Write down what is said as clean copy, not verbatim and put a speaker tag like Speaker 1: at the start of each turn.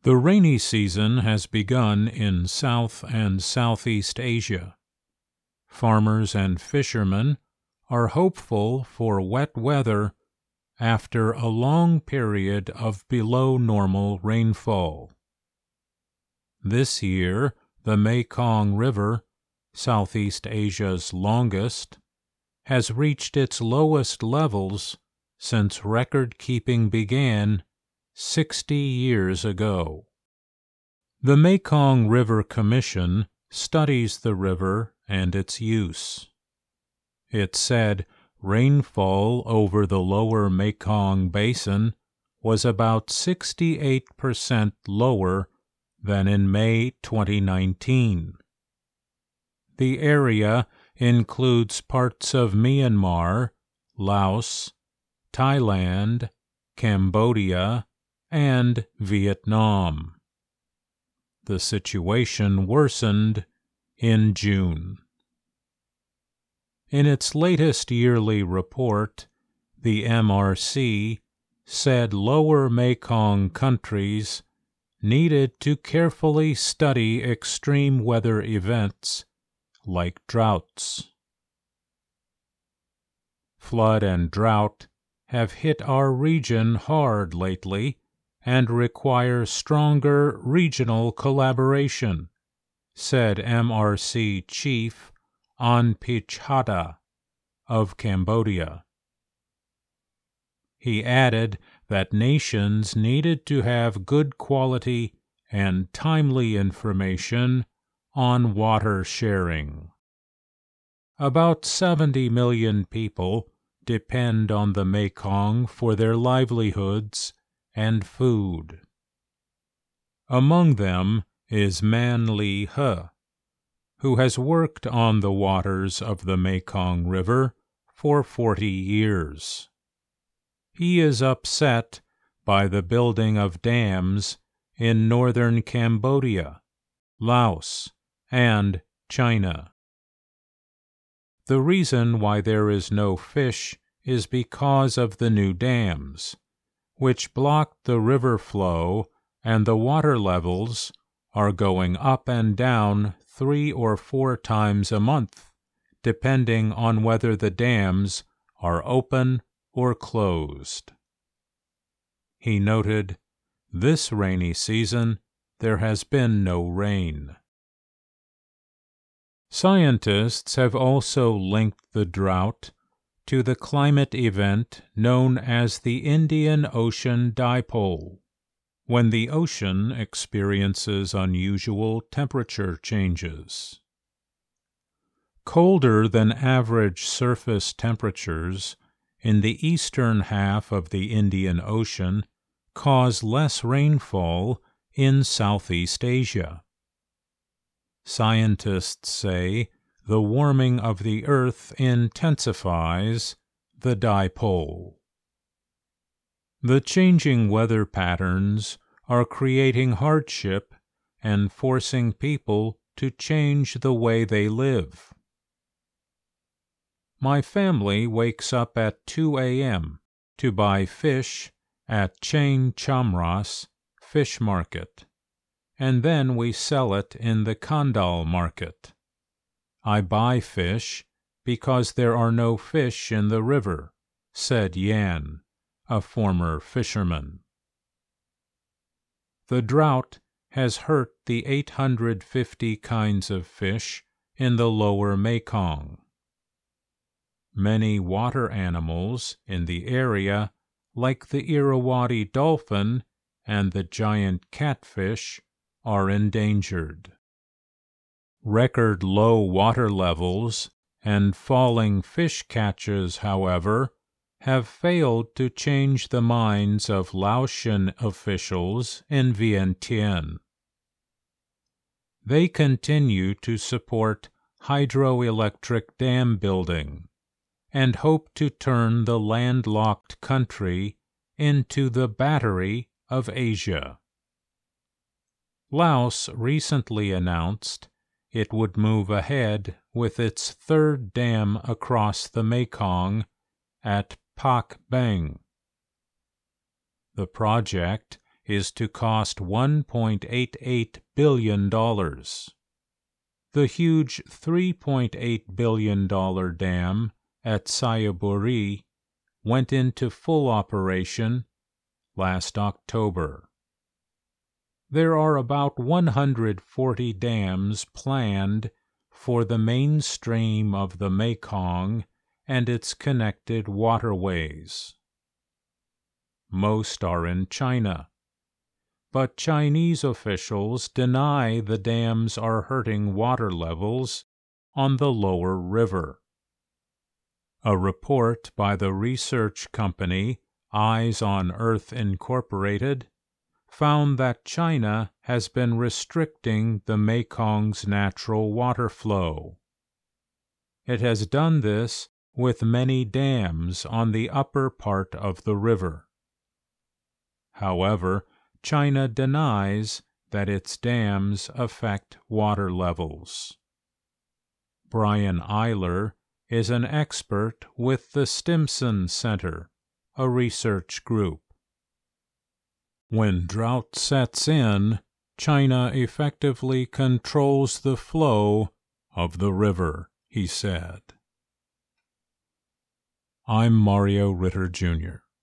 Speaker 1: The rainy season has begun in South and Southeast Asia. Farmers and fishermen are hopeful for wet weather after a long period of below-normal rainfall. This year, the Mekong River, Southeast Asia's longest, has reached its lowest levels since record-keeping began 60 years ago. The Mekong River Commission studies the river and its use. It said rainfall over the lower Mekong Basin was about 68% lower than in May 2019. The area includes parts of Myanmar, Laos, Thailand, Cambodia, and Vietnam. The situation worsened in June. In its latest yearly report, the MRC said lower Mekong countries needed to carefully study extreme weather events like droughts. Flood and drought have hit our region hard lately and require stronger regional collaboration, said MRC Chief Anpich Hada of Cambodia. He added that nations needed to have good quality and timely information on water sharing. About 70 million people depend on the Mekong for their livelihoods and food. Among them is Man Lee He, who has worked on the waters of the Mekong River for 40 years. He is upset by the building of dams in northern Cambodia, Laos, and China. The reason why there is no fish is because of the new dams, which block the river flow, and the water levels are going up and down 3 or 4 times a month, depending on whether the dams are open or closed. He noted, "This rainy season, there has been no rain." Scientists have also linked the drought to the climate event known as the Indian Ocean Dipole, when the ocean experiences unusual temperature changes. Colder than average surface temperatures in the eastern half of the Indian Ocean cause less rainfall in Southeast Asia. Scientists say the warming of the Earth intensifies the dipole. The changing weather patterns are creating hardship and forcing people to change the way they live. My family wakes up at 2 a.m. to buy fish at Chain Chamras Fish Market, and then we sell it in the Kandal Market. I buy fish because there are no fish in the river, said Yan, a former fisherman. The drought has hurt the 850 kinds of fish in the lower Mekong. Many water animals in the area, like the Irrawaddy dolphin and the giant catfish, are endangered. Record low water levels and falling fish catches, however, have failed to change the minds of Laotian officials in Vientiane. They continue to support hydroelectric dam building and hope to turn the landlocked country into the battery of Asia. Laos recently announced it would move ahead with its third dam across the Mekong at Pak Beng. The project is to cost $1.88 billion. The huge $3.8 billion dam at Sayaburi went into full operation last October. There are about 140 dams planned for the mainstream of the Mekong and its connected waterways. Most are in China, but Chinese officials deny the dams are hurting water levels on the lower river. A report by the research company Eyes on Earth Incorporated found that China has been restricting the Mekong's natural water flow. It has done this with many dams on the upper part of the river. However, China denies that its dams affect water levels. Brian Eiler is an expert with the Stimson Center, a research group. When drought sets in, China effectively controls the flow of the river, he said. I'm Mario Ritter, Jr.